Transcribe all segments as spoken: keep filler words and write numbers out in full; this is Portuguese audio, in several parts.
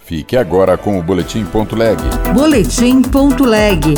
Fique agora com o Boletim Ponto Leg. Boletim Ponto Leg.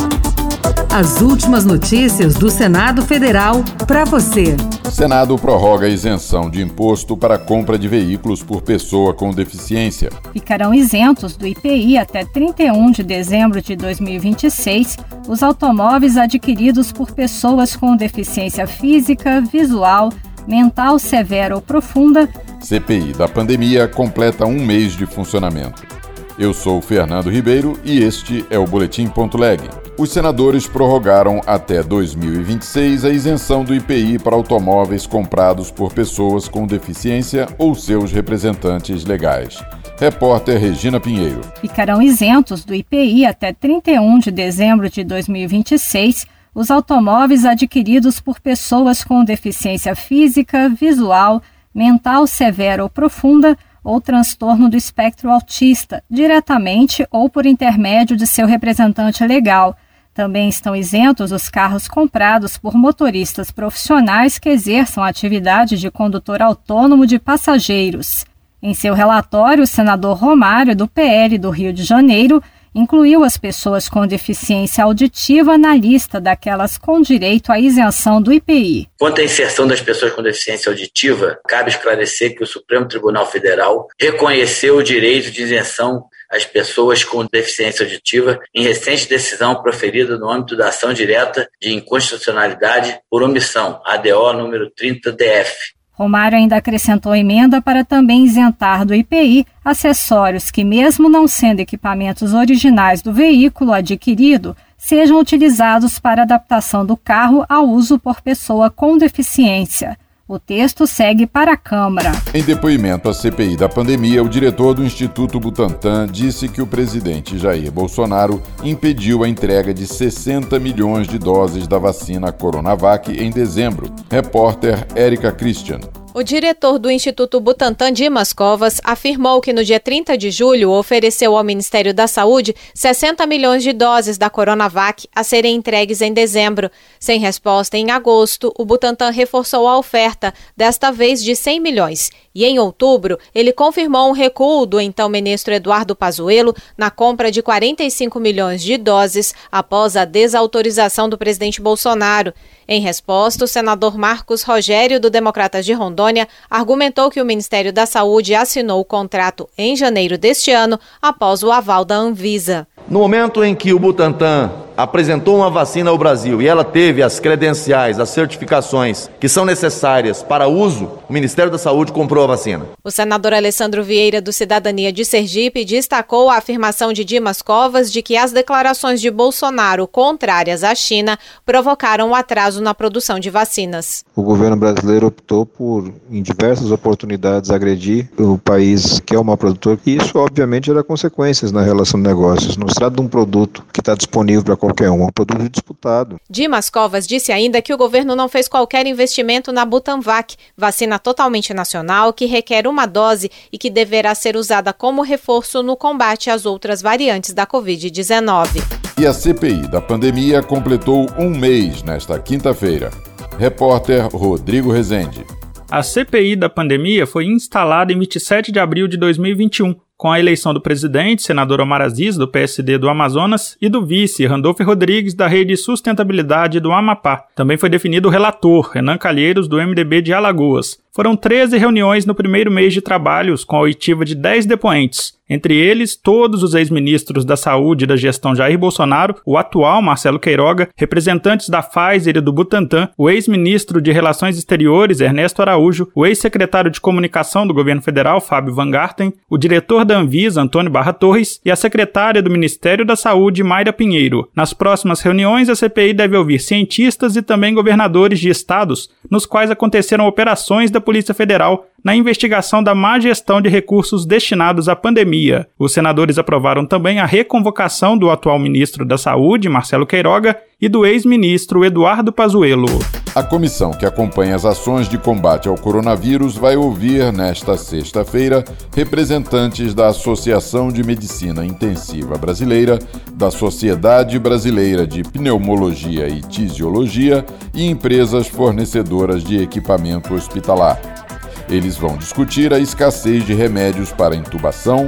As últimas notícias do Senado Federal para você. Senado prorroga a isenção de imposto para a compra de veículos por pessoa com deficiência. Ficarão isentos do I P I até trinta e um de dezembro de dois mil e vinte e seis os automóveis adquiridos por pessoas com deficiência física, visual, mental severa ou profunda. C P I da pandemia completa um mês de funcionamento. Eu sou Fernando Ribeiro e este é o Boletim Ponto Leg. Os senadores prorrogaram até dois mil e vinte e seis a isenção do I P I para automóveis comprados por pessoas com deficiência ou seus representantes legais. Repórter Regina Pinheiro. Ficarão isentos do I P I até trinta e um de dezembro de dois mil e vinte e seis os automóveis adquiridos por pessoas com deficiência física, visual, mental severa ou profunda ou transtorno do espectro autista, diretamente ou por intermédio de seu representante legal. Também estão isentos os carros comprados por motoristas profissionais que exerçam atividade de condutor autônomo de passageiros. Em seu relatório, o senador Romário, do P L do Rio de Janeiro, incluiu as pessoas com deficiência auditiva na lista daquelas com direito à isenção do I P I. Quanto à inserção das pessoas com deficiência auditiva, cabe esclarecer que o Supremo Tribunal Federal reconheceu o direito de isenção às pessoas com deficiência auditiva em recente decisão proferida no âmbito da ação direta de inconstitucionalidade por omissão, A D O número trinta D F. Romário ainda acrescentou emenda para também isentar do I P I acessórios que, mesmo não sendo equipamentos originais do veículo adquirido, sejam utilizados para adaptação do carro ao uso por pessoa com deficiência. O texto segue para a Câmara. Em depoimento à C P I da pandemia, o diretor do Instituto Butantan disse que o presidente Jair Bolsonaro impediu a entrega de sessenta milhões de doses da vacina Coronavac em dezembro. Repórter Érica Christian. O diretor do Instituto Butantan, Dimas Covas, afirmou que no dia trinta de julho ofereceu ao Ministério da Saúde sessenta milhões de doses da Coronavac a serem entregues em dezembro. Sem resposta em agosto, o Butantan reforçou a oferta, desta vez de cem milhões. E em outubro, ele confirmou um recuo do então ministro Eduardo Pazuello na compra de quarenta e cinco milhões de doses após a desautorização do presidente Bolsonaro. Em resposta, o senador Marcos Rogério, do Democratas de Rondônia, argumentou que o Ministério da Saúde assinou o contrato em janeiro deste ano, após o aval da Anvisa. No momento em que o Butantan apresentou uma vacina ao Brasil e ela teve as credenciais, as certificações que são necessárias para uso, o Ministério da Saúde comprou a vacina. O senador Alessandro Vieira, do Cidadania de Sergipe, destacou a afirmação de Dimas Covas de que as declarações de Bolsonaro contrárias à China provocaram o atraso na produção de vacinas. O governo brasileiro optou por, em diversas oportunidades, agredir o país que é o maior produtor, e isso, obviamente, gera consequências na relação de negócios. Não se trata de um produto que está disponível para qualquer um, é um produto disputado. Dimas Covas disse ainda que o governo não fez qualquer investimento na Butanvac, vacina totalmente nacional que requer uma dose e que deverá ser usada como reforço no combate às outras variantes da covid dezenove. E a C P I da pandemia completou um mês nesta quinta-feira. Repórter Rodrigo Rezende. A C P I da pandemia foi instalada em vinte e sete de abril de dois mil e vinte e um, com a eleição do presidente, senador Omar Aziz, do P S D do Amazonas, e do vice, Randolfo Rodrigues, da Rede Sustentabilidade do Amapá. Também foi definido o relator, Renan Calheiros, do M D B de Alagoas. Foram treze reuniões no primeiro mês de trabalhos, com a oitiva de dez depoentes. Entre eles, todos os ex-ministros da Saúde da gestão Jair Bolsonaro, o atual Marcelo Queiroga, representantes da Pfizer e do Butantan, o ex-ministro de Relações Exteriores, Ernesto Araújo, o ex-secretário de Comunicação do Governo Federal, Fábio Van Garten, o diretor da Anvisa, Antônio Barra Torres, e a secretária do Ministério da Saúde, Mayra Pinheiro. Nas próximas reuniões, a C P I deve ouvir cientistas e também governadores de estados, nos quais aconteceram operações da Polícia Federal na investigação da má gestão de recursos destinados à pandemia. Os senadores aprovaram também a reconvocação do atual ministro da Saúde, Marcelo Queiroga, e do ex-ministro Eduardo Pazuello. A comissão que acompanha as ações de combate ao coronavírus vai ouvir, nesta sexta-feira, representantes da Associação de Medicina Intensiva Brasileira, da Sociedade Brasileira de Pneumologia e Tisiologia e empresas fornecedoras de equipamento hospitalar. Eles vão discutir a escassez de remédios para intubação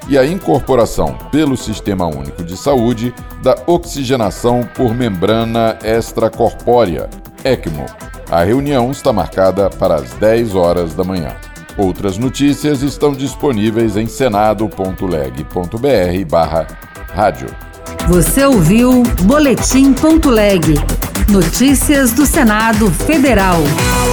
e a incorporação pelo Sistema Único de Saúde da oxigenação por membrana extracorpórea, ECMO. A reunião está marcada para as dez horas da manhã. Outras notícias estão disponíveis em senado.leg.br barra rádio. Você ouviu Boletim.leg. Notícias do Senado Federal.